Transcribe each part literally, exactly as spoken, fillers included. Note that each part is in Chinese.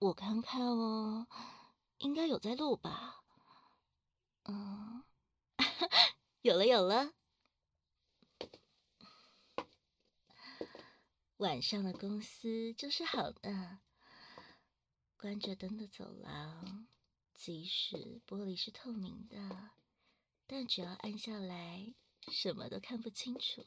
我看看哦，应该有在录吧？嗯，有了有了。晚上的公司就是好呢，关着灯的走廊，即使玻璃是透明的，但只要按下来，什么都看不清楚。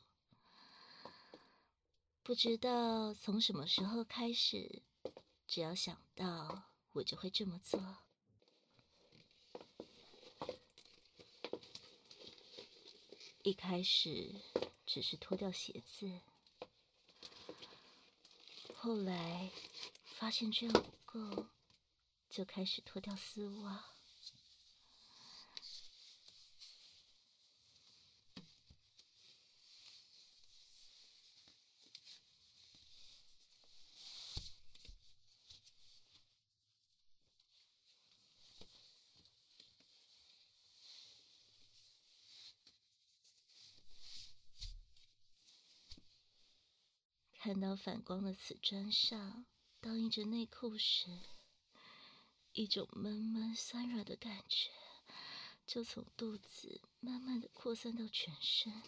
不知道从什么时候开始，只要想到，我就会这么做。一开始只是脱掉鞋子，后来发现这样不够，就开始脱掉丝袜。看到反光的瓷砖上倒映着内裤时，一种闷闷酸软的感觉就从肚子慢慢的扩散到全身，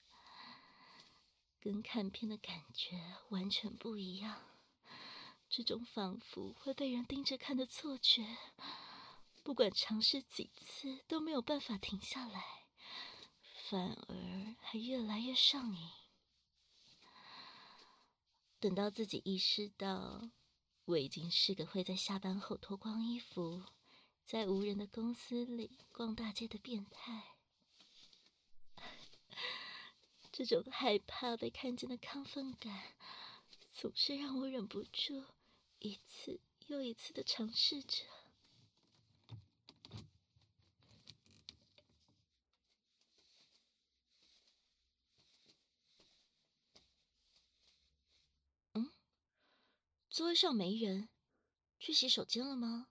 跟看片的感觉完全不一样。这种仿佛会被人盯着看的错觉，不管尝试几次都没有办法停下来，反而还越来越上瘾。等到自己意识到我已经是个会在下班后脱光衣服，在无人的公司里逛大街的变态，这种害怕被看见的亢奋感，总是让我忍不住一次又一次的尝试着。嗯，座位上没人，去洗手间了吗？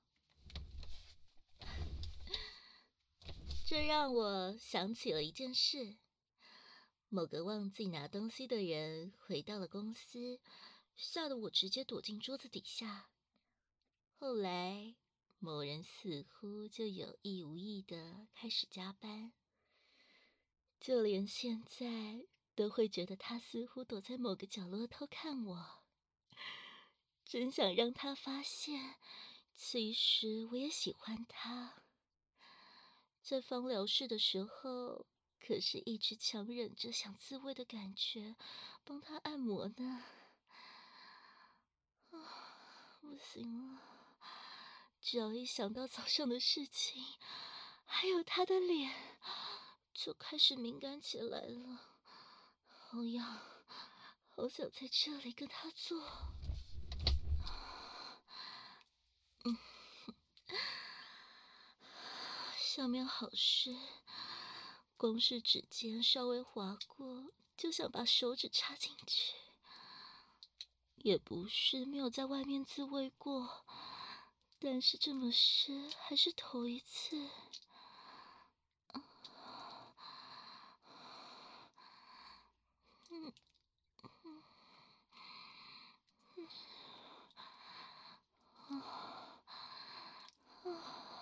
这让我想起了一件事。某个忘记拿东西的人回到了公司，吓得我直接躲进桌子底下。后来，某人似乎就有意无意的开始加班，就连现在都会觉得他似乎躲在某个角落偷看我。真想让他发现，其实我也喜欢他。在芳疗室的时候，可是一直强忍着想自慰的感觉，帮他按摩呢。啊，不行了，只要一想到早上的事情，还有他的脸，就开始敏感起来了。好痒，好想在这里跟他做。嗯，下面好湿，光是指尖稍微划过，就想把手指插进去。也不是没有在外面自慰过，但是这么湿还是头一次。嗯嗯嗯啊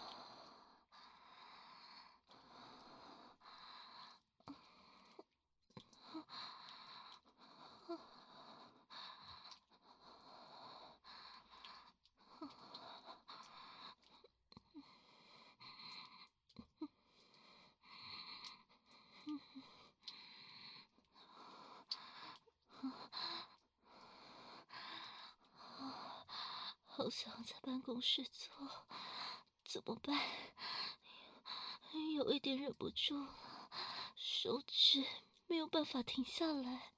好想在办公室做，怎么办？有一点忍不住了，手指没有办法停下来。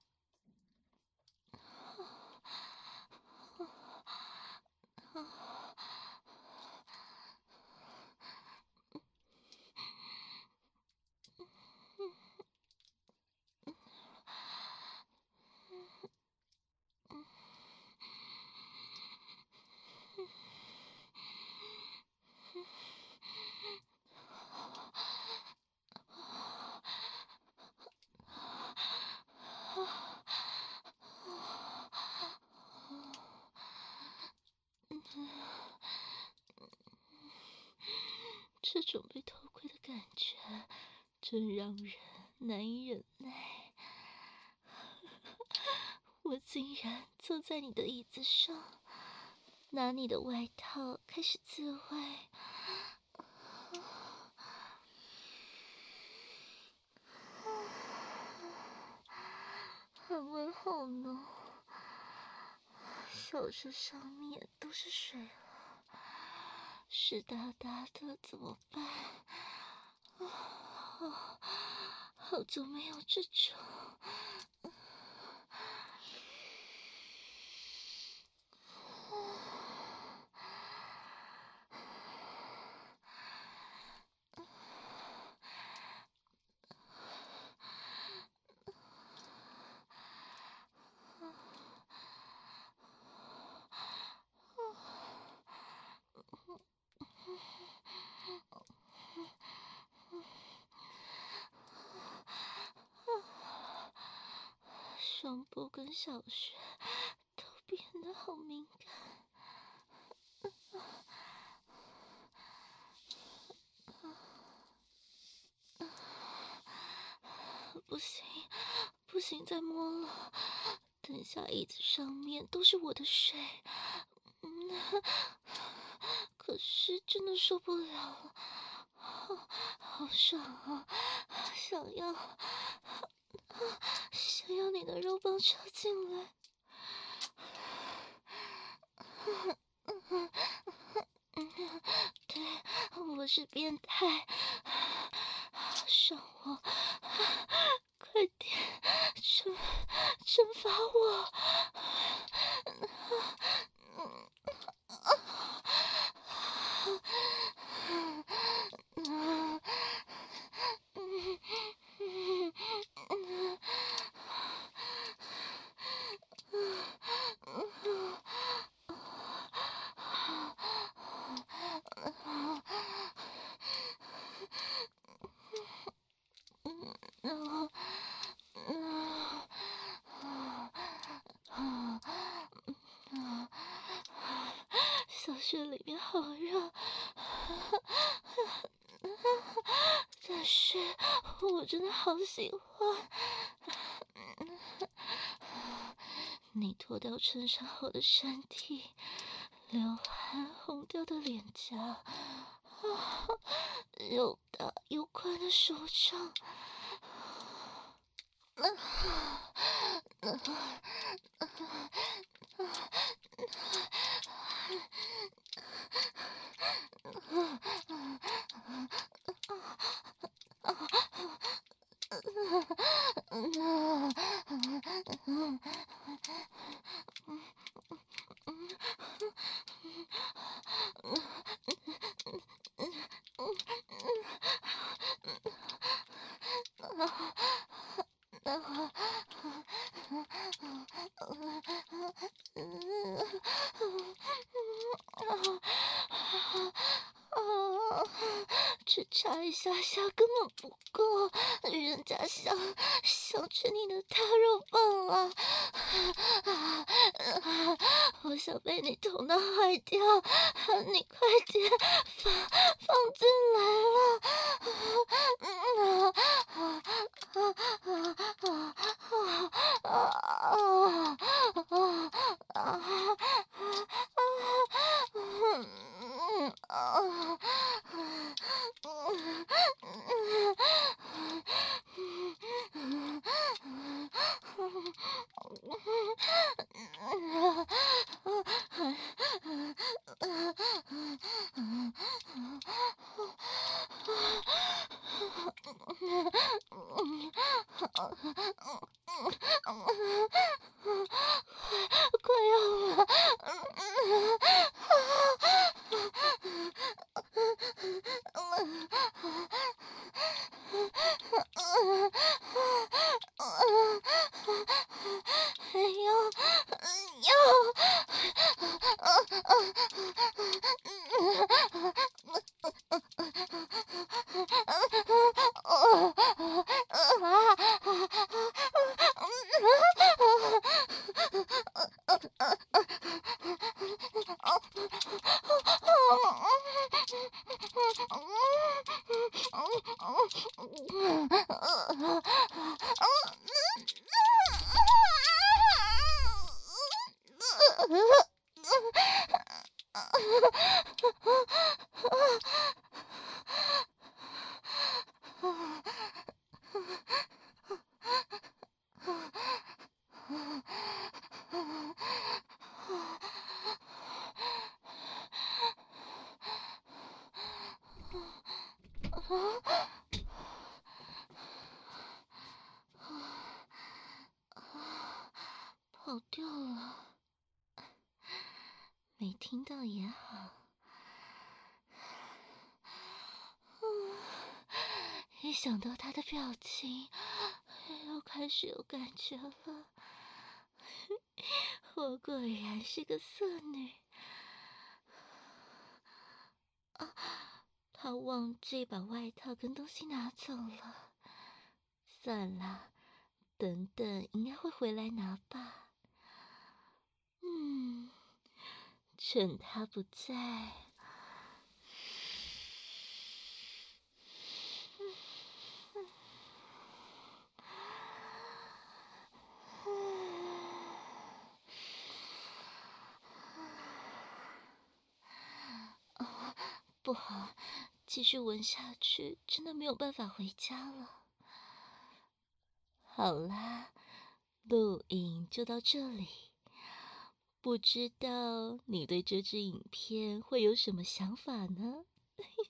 这种被偷窥的感觉真让人难以忍耐。我竟然坐在你的椅子上，拿你的外套开始自慰。很温好浓，小穴上面都是水了，湿哒哒的怎么办？啊，好久没有这种。双部跟小穴都变得好敏感。不行，不行，再摸了。等下椅子上面都是我的水，嗯，可是真的受不了了，好，好爽啊！想要，想要你的肉棒插进来。对，我是变态，爽我，快点惩惩罚我！小穴里面好热，但是我真的好喜欢。你脱掉衬衫后的身体，流汗红掉的脸颊，又大又宽的手掌。只插一下下根本不够，人家想想吃你的大肉棒啊！我想被你捅到坏掉，你快点放放进来了！快要了！ 跑掉了，没听到也好。一想到他的表情，又开始有感觉了。我果然是个色女。啊，他忘记把外套跟东西拿走了。算了，等等应该会回来拿吧。嗯，趁他不在。不好，继续闻下去真的没有办法回家了。好啦，录影就到这里。不知道你对这支影片会有什么想法呢？